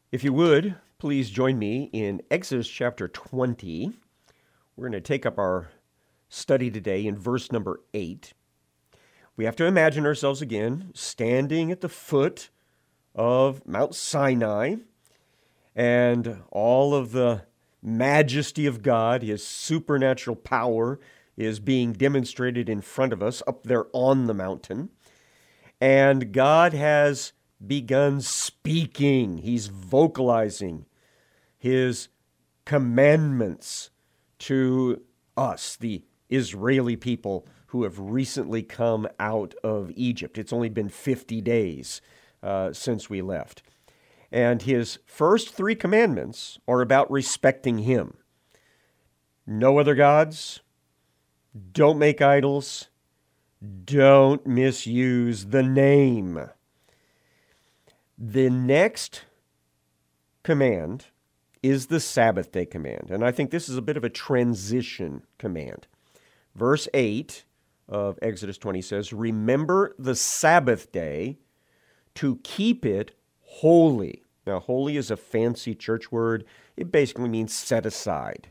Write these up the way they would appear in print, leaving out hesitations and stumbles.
If you would, please join me in Exodus chapter 20. We're going to take up our study today in verse number 8. We have to imagine ourselves again standing at the foot of Mount Sinai, and all of the majesty of God, His supernatural power, is being demonstrated in front of us up there on the mountain. And God has begun speaking. He's vocalizing His commandments to us, the Israeli people who have recently come out of Egypt. It's only been 50 days since we left. And His first 3 commandments are about respecting Him. No other gods. Don't make idols. Don't misuse the name. The next command is the Sabbath day command. And I think this is a bit of a transition command. Verse 8 of Exodus 20 says, "Remember the Sabbath day to keep it holy." Now, holy is a fancy church word. It basically means set aside,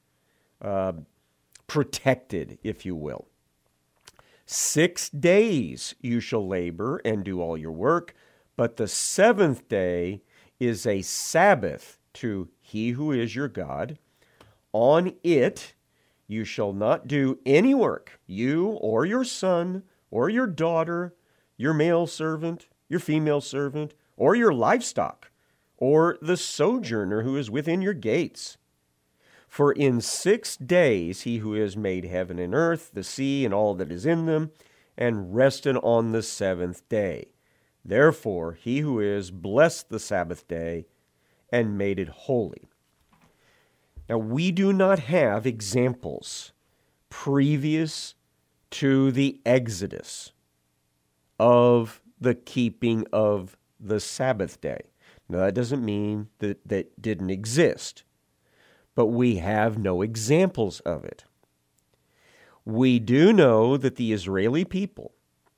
protected, if you will. 6 days you shall labor and do all your work, but the 7th day is a Sabbath to He who is your God. On it you shall not do any work, you or your son or your daughter, your male servant, your female servant, or your livestock, or the sojourner who is within your gates. For in 6 days He who has made heaven and earth, the sea, and all that is in them, and rested on the 7th day. Therefore He who is blessed the Sabbath day and made it holy. Now, we do not have examples previous to the Exodus of the keeping of the Sabbath day. Now, that doesn't mean that that didn't exist, but we have no examples of it. We do know that the Israeli people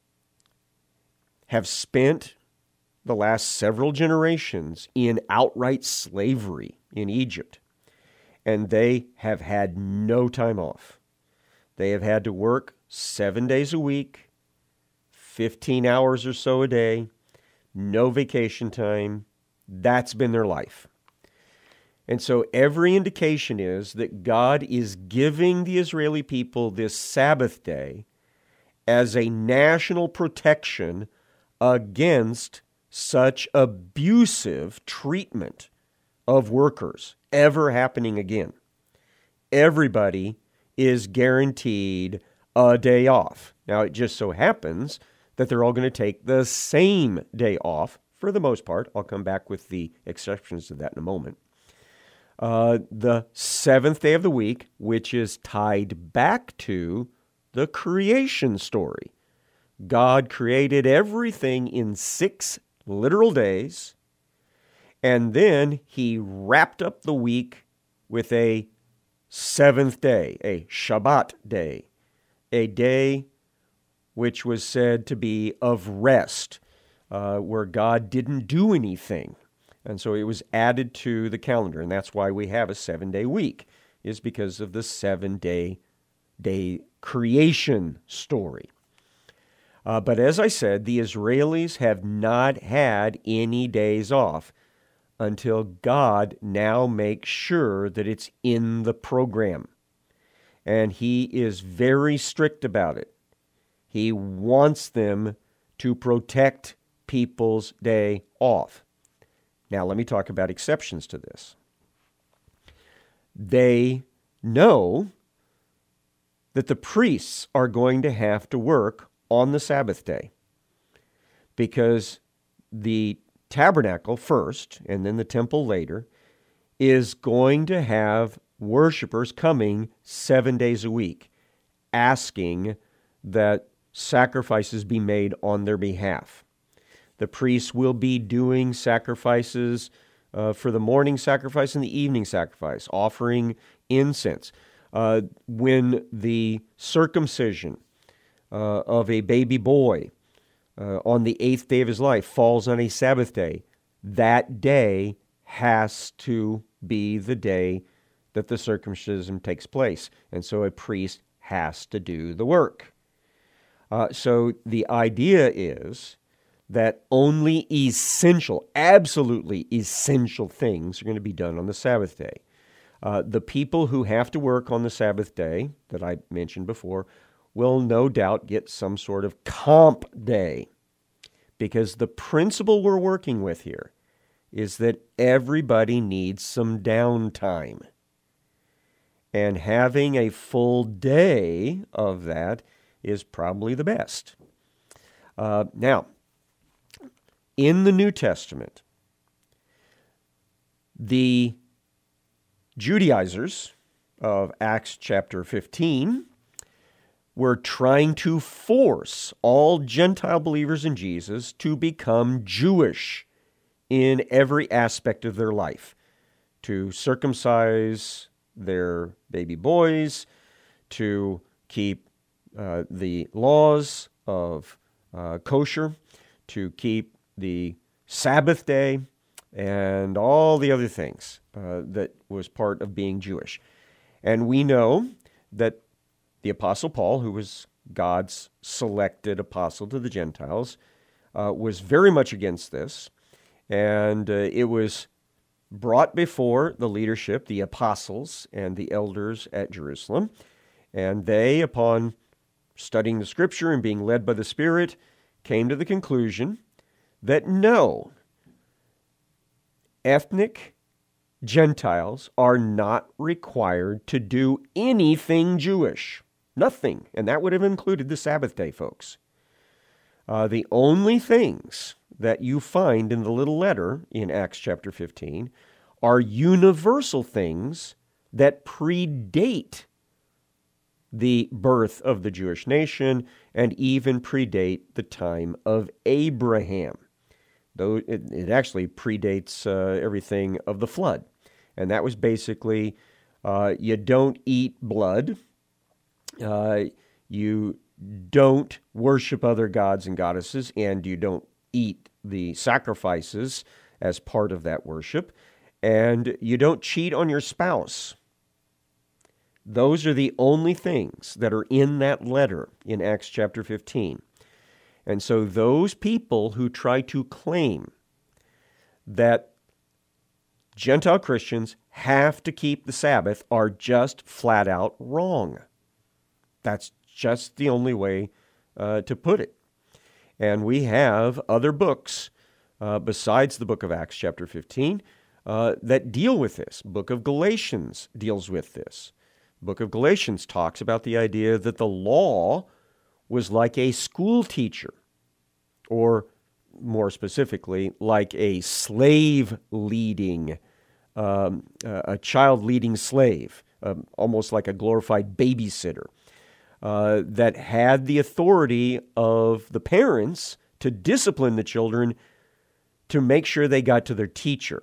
have spent the last several generations in outright slavery in Egypt, and they have had no time off. They have had to work 7 days a week, 15 hours or so a day, no vacation time. That's been their life. And so every indication is that God is giving the Israeli people this Sabbath day as a national protection against such abusive treatment of workers ever happening again. Everybody is guaranteed a day off. Now, it just so happens that they're all going to take the same day off for the most part. I'll come back with the exceptions to that in a moment. The 7th day of the week, which is tied back to the creation story. God created everything in 6 literal days, and then He wrapped up the week with a 7th day, a Shabbat day, a day which was said to be of rest, where God didn't do anything. And so it was added to the calendar, and that's why we have a 7-day week, is because of the 7-day creation story. But as I said, the Israelis have not had any days off until God now makes sure that it's in the program. And He is very strict about it. He wants them to protect people's day off. Now, let me talk about exceptions to this. They know that the priests are going to have to work on the Sabbath day because the tabernacle first, and then the temple later, is going to have worshipers coming 7 days a week, asking that sacrifices be made on their behalf. The priests will be doing sacrifices for the morning sacrifice and the evening sacrifice, offering incense. When the circumcision of a baby boy on the 8th day of his life falls on a Sabbath day, that day has to be the day that the circumcision takes place. And so a priest has to do the work. So the idea is that only essential, absolutely essential things are going to be done on the Sabbath day. The people who have to work on the Sabbath day, that I mentioned before, will no doubt get some sort of comp day, because the principle we're working with here is that everybody needs some downtime. And having a full day of that is probably the best. Now, in the New Testament, the Judaizers of Acts chapter 15 were trying to force all Gentile believers in Jesus to become Jewish in every aspect of their life, to circumcise their baby boys, to keep the laws of kosher, to keep the Sabbath day, and all the other things that was part of being Jewish. And we know that the Apostle Paul, who was God's selected apostle to the Gentiles, was very much against this. And it was brought before the leadership, the apostles and the elders at Jerusalem. And they, upon studying the Scripture and being led by the Spirit, came to the conclusion that no, ethnic Gentiles are not required to do anything Jewish. Nothing. And that would have included the Sabbath day, folks. The only things that you find in the little letter in Acts chapter 15 are universal things that predate the birth of the Jewish nation and even predate the time of Abraham. Though it actually predates everything of the flood. And that was basically, you don't eat blood, you don't worship other gods and goddesses, and you don't eat the sacrifices as part of that worship, and you don't cheat on your spouse. Those are the only things that are in that letter in Acts chapter 15. And so those people who try to claim that Gentile Christians have to keep the Sabbath are just flat out wrong. That's just the only way to put it. And we have other books besides the book of Acts chapter 15 that deal with this. Book of Galatians deals with this. Book of Galatians talks about the idea that the law was like a school teacher, or more specifically, like a slave leading, a child leading slave, almost like a glorified babysitter, that had the authority of the parents to discipline the children to make sure they got to their teacher.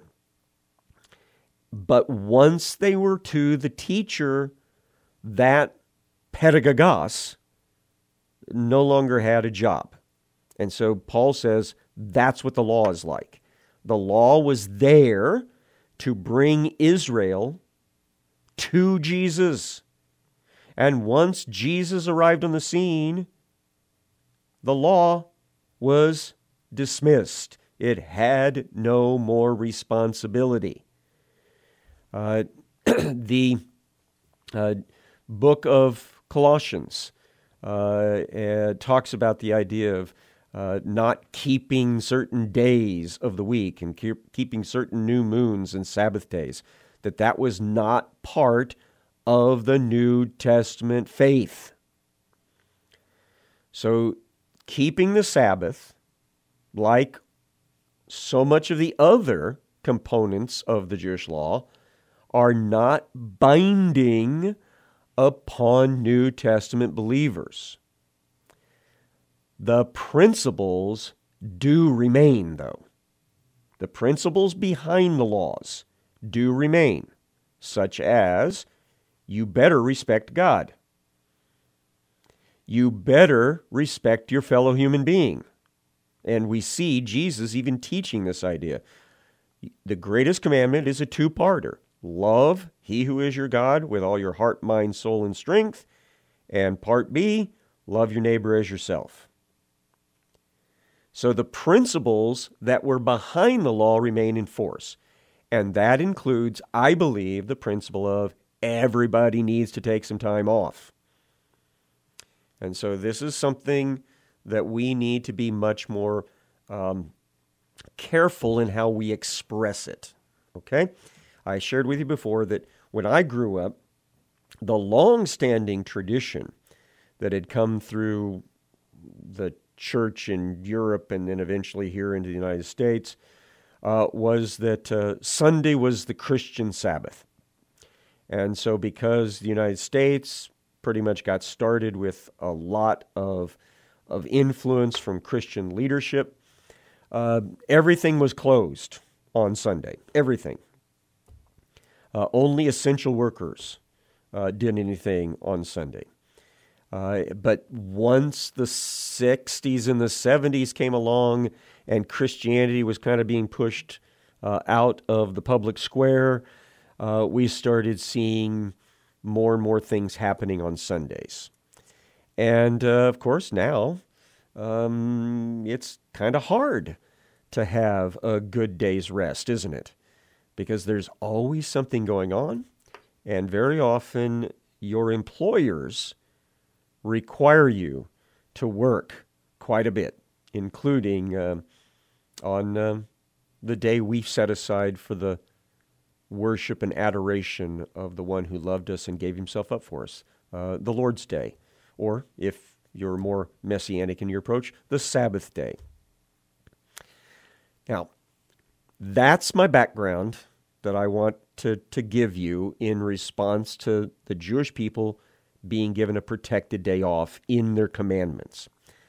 But once they were to the teacher, that pedagogos no longer had a job. And so Paul says that's what the law is like. The law was there to bring Israel to Jesus. And once Jesus arrived on the scene, the law was dismissed. It had no more responsibility. The book of Colossians talks about the idea of not keeping certain days of the week and keeping certain new moons and Sabbath days, that was not part of the New Testament faith. So keeping the Sabbath, like so much of the other components of the Jewish law, are not binding upon New Testament believers. The principles do remain, though. The principles behind the laws do remain, such as you better respect God. You better respect your fellow human being. And we see Jesus even teaching this idea. The greatest commandment is a two-parter. Love he who is your God with all your heart, mind, soul, and strength. And part B, love your neighbor as yourself. So the principles that were behind the law remain in force. And that includes, I believe, the principle of everybody needs to take some time off. And so this is something that we need to be much more careful in how we express it. Okay? I shared with you before that when I grew up, the long-standing tradition that had come through the church in Europe and then eventually here into the United States was that Sunday was the Christian Sabbath. And so because the United States pretty much got started with a lot of influence from Christian leadership, everything was closed on Sunday. Everything. Only essential workers did anything on Sunday. But once the 60s and the 70s came along and Christianity was kind of being pushed out of the public square, we started seeing more and more things happening on Sundays. And, of course, now it's kind of hard to have a good day's rest, isn't it? Because there's always something going on, and very often your employers require you to work quite a bit, including on the day we've set aside for the worship and adoration of the one who loved us and gave himself up for us, the Lord's Day, or if you're more messianic in your approach, the Sabbath day. Now, that's my background that I want to give you in response to the Jewish people being given a protected day off in their commandments.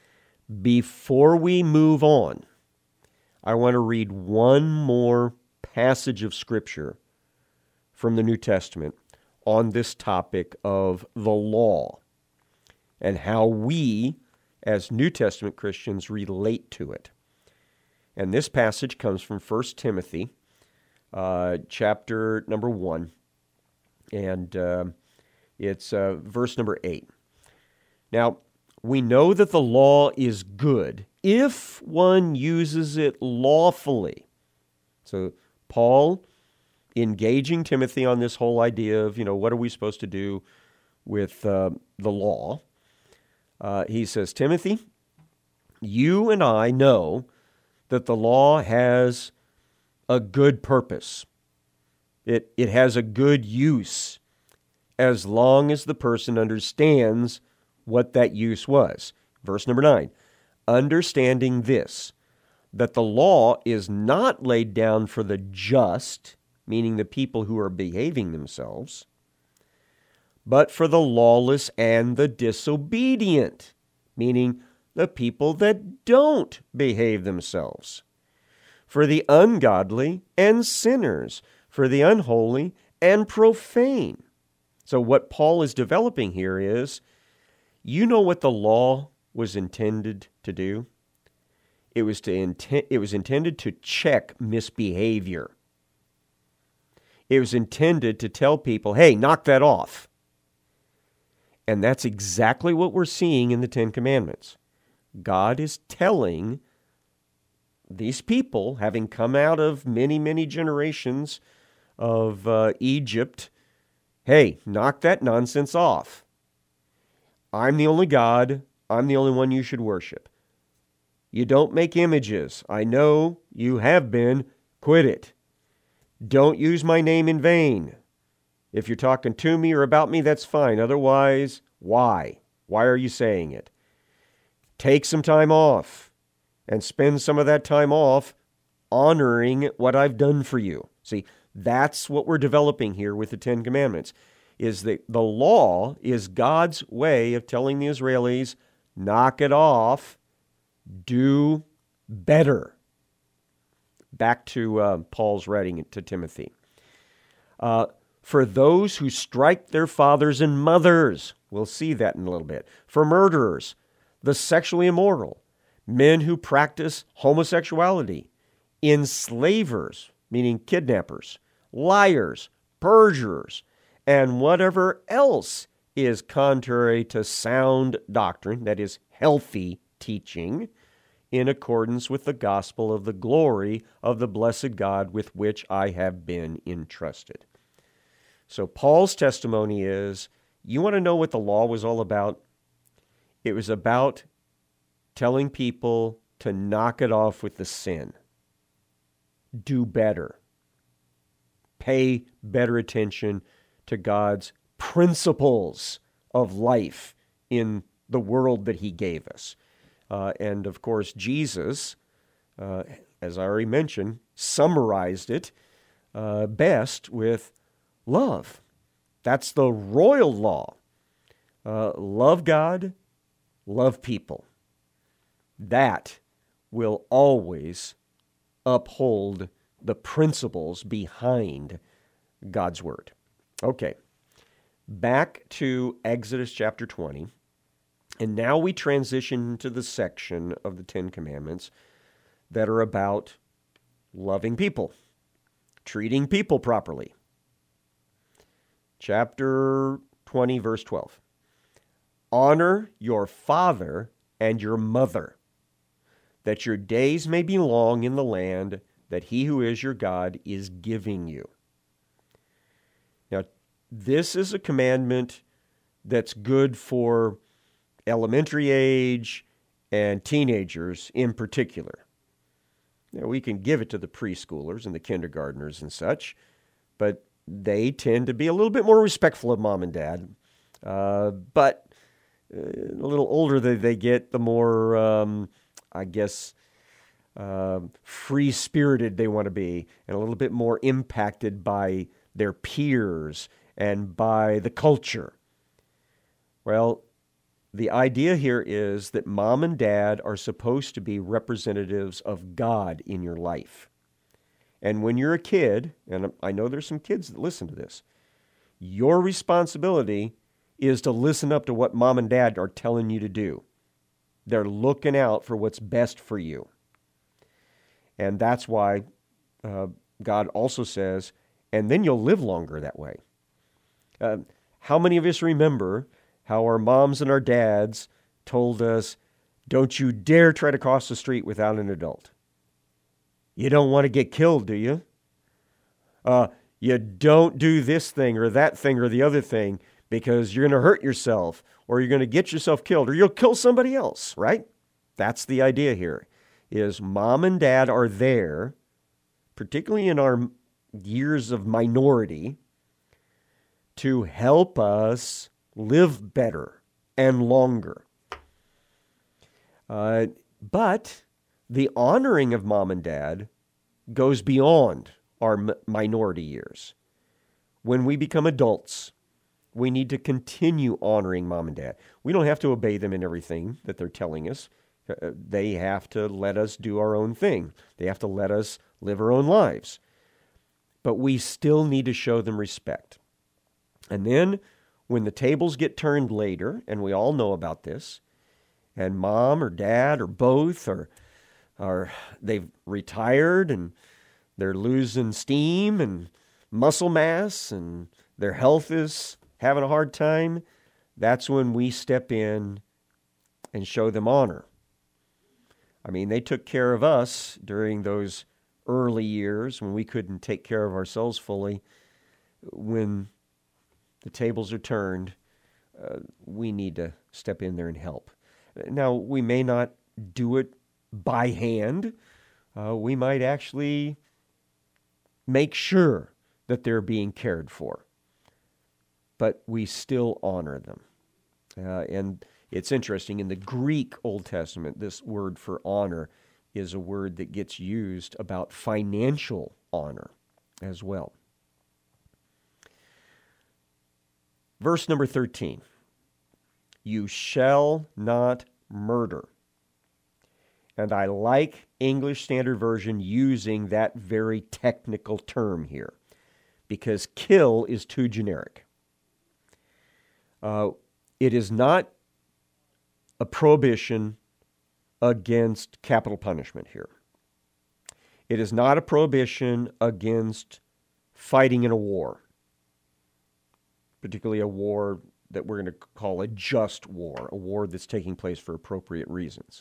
Before we move on, I want to read one more passage of Scripture from the New Testament on this topic of the law and how we, as New Testament Christians, relate to it. And this passage comes from 1 Timothy, chapter number 1, and it's verse number 8. Now, we know that the law is good if one uses it lawfully. So Paul, engaging Timothy on this whole idea of, what are we supposed to do with the law? He says, Timothy, you and I know that the law has a good purpose. It has a good use as long as the person understands what that use was. Verse number 9, understanding this, that the law is not laid down for the just, meaning the people who are behaving themselves, but for the lawless and the disobedient, meaning the people that don't behave themselves, for the ungodly and sinners, for the unholy and profane. So what Paul is developing here is, what the law was intended to do? It was intended to check misbehavior. It was intended to tell people, hey, knock that off. And that's exactly what we're seeing in the Ten Commandments. God is telling these people, having come out of many, many generations of Egypt, hey, knock that nonsense off. I'm the only God. I'm the only one you should worship. You don't make images. I know you have been. Quit it. Don't use my name in vain. If you're talking to me or about me, that's fine. Otherwise, why? Why are you saying it? Take some time off and spend some of that time off honoring what I've done for you. See, that's what we're developing here with the Ten Commandments, is that the law is God's way of telling the Israelis, knock it off, do better. Back to Paul's writing to Timothy. For those who strike their fathers and mothers, we'll see that in a little bit. For murderers, the sexually immoral, men who practice homosexuality, enslavers, meaning kidnappers, liars, perjurers, and whatever else is contrary to sound doctrine, that is, healthy teaching, in accordance with the gospel of the glory of the blessed God with which I have been entrusted. So Paul's testimony is, you want to know what the law was all about? It was about telling people to knock it off with the sin. Do better. Pay better attention to God's principles of life in the world that he gave us. And of course, Jesus, as I already mentioned, summarized it best with love. That's the royal law. Love God, love people. That will always uphold the principles behind God's word. Okay, back to Exodus chapter 20. And now we transition to the section of the Ten Commandments that are about loving people, treating people properly. Chapter 20, verse 12. Honor your father and your mother, that your days may be long in the land that he who is your God is giving you. Now, this is a commandment that's good for elementary age and teenagers in particular. Now, we can give it to the preschoolers and the kindergartners and such, but they tend to be a little bit more respectful of mom and dad. But a little older they get, the more, free-spirited they want to be, and a little bit more impacted by their peers and by the culture. Well, the idea here is that mom and dad are supposed to be representatives of God in your life. And when you're a kid, and I know there's some kids that listen to this, your responsibility is to listen up to what mom and dad are telling you to do. They're looking out for what's best for you. And that's why God also says, and then you'll live longer that way. How many of us remember how our moms and our dads told us, don't you dare try to cross the street without an adult. You don't want to get killed, do you? You don't do this thing or that thing or the other thing because you're going to hurt yourself or you're going to get yourself killed or you'll kill somebody else, right? That's the idea here, is mom and dad are there, particularly in our years of minority, to help us live better and longer. But the honoring of mom and dad goes beyond our minority years. When we become adults, we need to continue honoring mom and dad. We don't have to obey them in everything that they're telling us. They have to let us do our own thing. They have to let us live our own lives. But we still need to show them respect. And then when the tables get turned later, and we all know about this, and mom or dad or both are they've retired and they're losing steam and muscle mass and their health is having a hard time, that's when we step in and show them honor. I mean, they took care of us during those early years when we couldn't take care of ourselves fully. When the tables are turned, we need to step in there and help. Now, we may not do it by hand. We might actually make sure that they're being cared for. But we still honor them. And it's interesting, in the Greek Old Testament, this word for honor is a word that gets used about financial honor as well. Verse number 13. You shall not murder. And I like English Standard Version using that very technical term here, because kill is too generic. It is not a prohibition against capital punishment here. It is not a prohibition against fighting in a war, particularly a war that we're going to call a just war, a war that's taking place for appropriate reasons.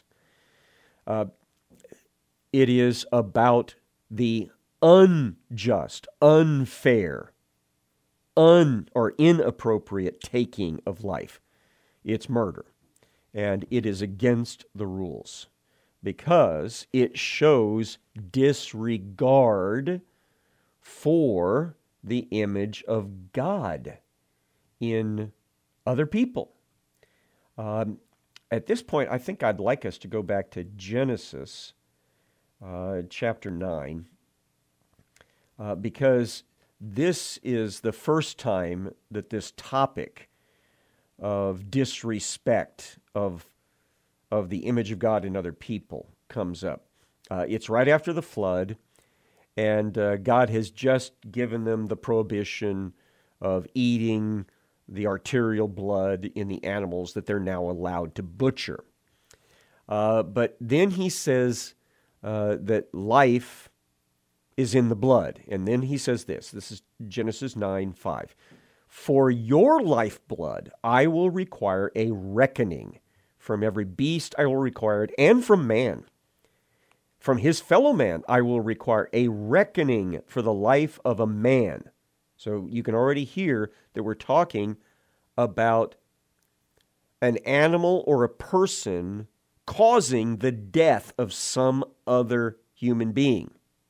It is about the unjust, unfair, or inappropriate taking of life. It's murder, and it is against the rules because it shows disregard for the image of God in other people. At this point, I think I'd like us to go back to Genesis chapter 9, because this is the first time that this topic of disrespect of the image of God in other people comes up. It's right after the flood, and God has just given them the prohibition of eating the arterial blood in the animals that they're now allowed to butcher. But then he says that life is in the blood. And then he says this is Genesis 9:5. For your lifeblood I will require a reckoning. From every beast I will require it, and from man. From his fellow man I will require a reckoning for the life of a man. So you can already hear that we're talking about an animal or a person causing the death of some other human being.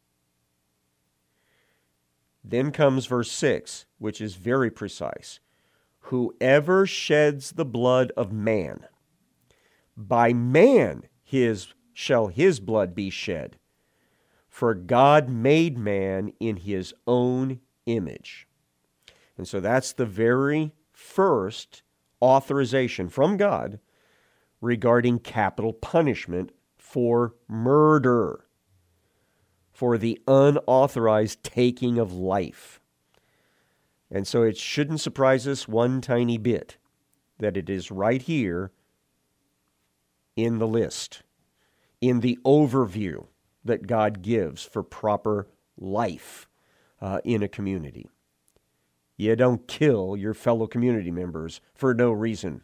Then comes verse 6, which is very precise. Whoever sheds the blood of man, by man shall his blood be shed. For God made man in his own image. And so that's the very first authorization from God regarding capital punishment for murder, for the unauthorized taking of life. And so it shouldn't surprise us one tiny bit that it is right here in the list, in the overview that God gives for proper life in a community. You don't kill your fellow community members for no reason.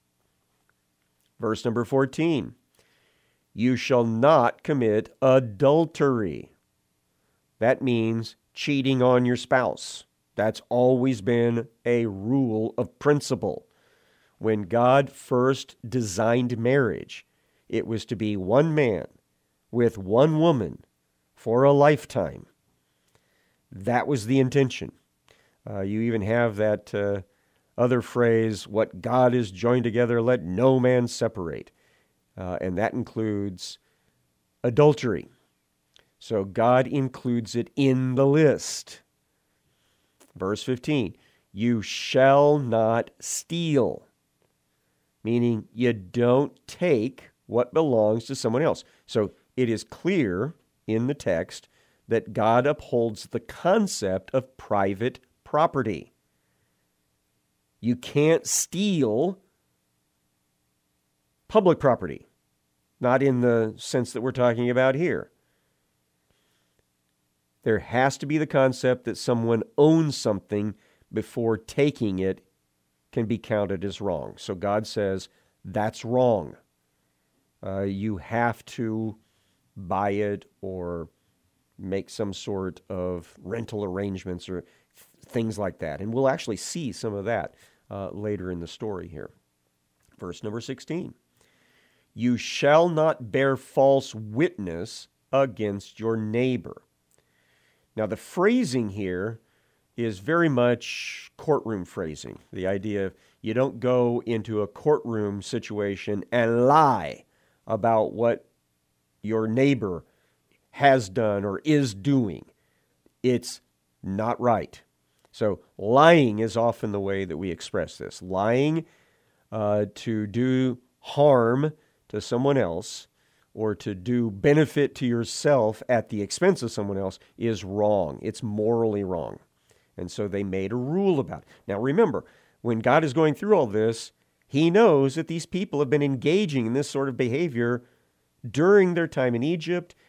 Verse number 14, you shall not commit adultery. That means cheating on your spouse. That's always been a rule of principle. When God first designed marriage, it was to be one man with one woman for a lifetime. That was the intention. You even have that other phrase, what God has joined together, let no man separate. And that includes adultery. So God includes it in the list. Verse 15, you shall not steal. Meaning you don't take what belongs to someone else. So it is clear in the text that God upholds the concept of private property. You can't steal public property, not in the sense that we're talking about here. There has to be the concept that someone owns something before taking it can be counted as wrong. So God says, that's wrong. You have to buy it or make some sort of rental arrangements or things like that. And we'll actually see some of that later in the story here. Verse number 16. You shall not bear false witness against your neighbor. Now, the phrasing here is very much courtroom phrasing. The idea of you don't go into a courtroom situation and lie about what your neighbor has done or is doing. It's not right. So lying is often the way that we express this. Lying to do harm to someone else or to do benefit to yourself at the expense of someone else is wrong. It's morally wrong. And so they made a rule about it. Now remember, when God is going through all this, he knows that these people have been engaging in this sort of behavior during their time in Egypt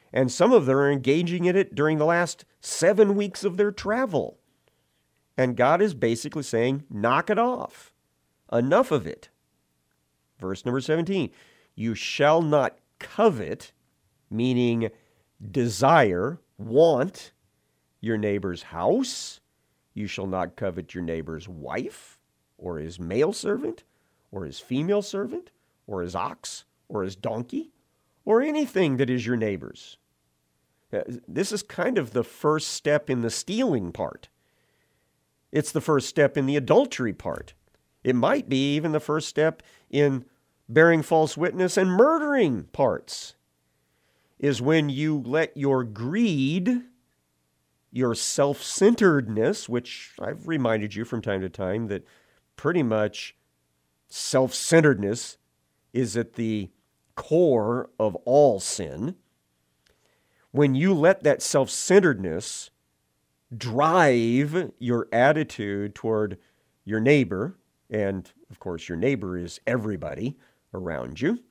And some of them are engaging in it during the last 7 weeks of their travel. And God is basically saying, knock it off. Enough of it. Verse number 17, you shall not covet, meaning desire, want your neighbor's house. You shall not covet your neighbor's wife, or his male servant, or his female servant, or his ox, or his donkey, or anything that is your neighbor's. This is kind of the first step in the stealing part. It's the first step in the adultery part. It might be even the first step in bearing false witness and murdering parts, is when you let your greed, your self-centeredness, which I've reminded you from time to time that pretty much self-centeredness is at the core of all sin. When you let that self-centeredness drive your attitude toward your neighbor, and of course your neighbor is everybody around you,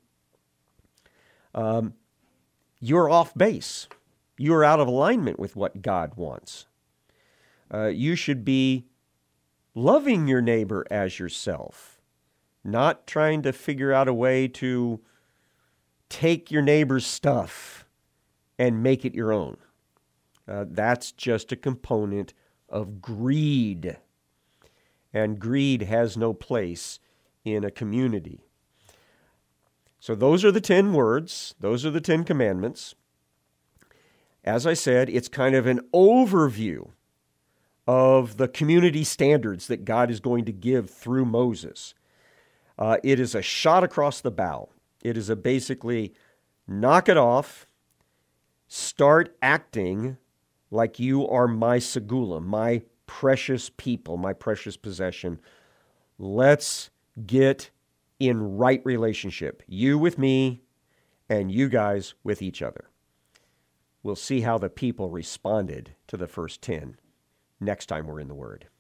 you're off base. You're out of alignment with what God wants. You should be loving your neighbor as yourself, not trying to figure out a way to take your neighbor's stuff and make it your own. That's just a component of greed. And greed has no place in a community. So those are the 10 words. Those are the 10 commandments. As I said, it's kind of an overview of the community standards that God is going to give through Moses. It is a shot across the bow. It is a basically knock it off, start acting like you are my segula, my precious people, my precious possession. Let's get in right relationship. You with me and you guys with each other. We'll see how the people responded to the first 10 next time we're in the Word.